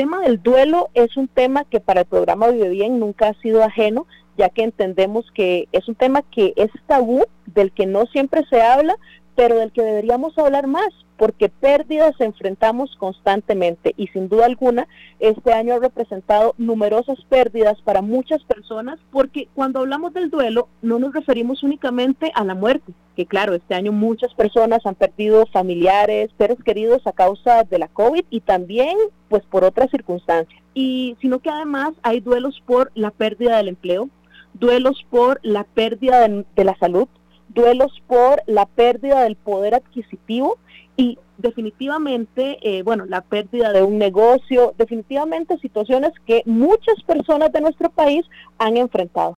tema del duelo es un tema que para el programa Vive Bien nunca ha sido ajeno, ya que entendemos que es un tema que es tabú, del que no siempre se habla, pero del que deberíamos hablar más, porque pérdidas enfrentamos constantemente y sin duda alguna este año ha representado numerosas pérdidas para muchas personas, porque cuando hablamos del duelo no nos referimos únicamente a la muerte, que claro, este año muchas personas han perdido familiares, seres queridos a causa de la COVID y también pues por otras circunstancias, y sino que además hay duelos por la pérdida del empleo, duelos por la pérdida de la salud, duelos por la pérdida del poder adquisitivo y definitivamente, la pérdida de un negocio, definitivamente situaciones que muchas personas de nuestro país han enfrentado.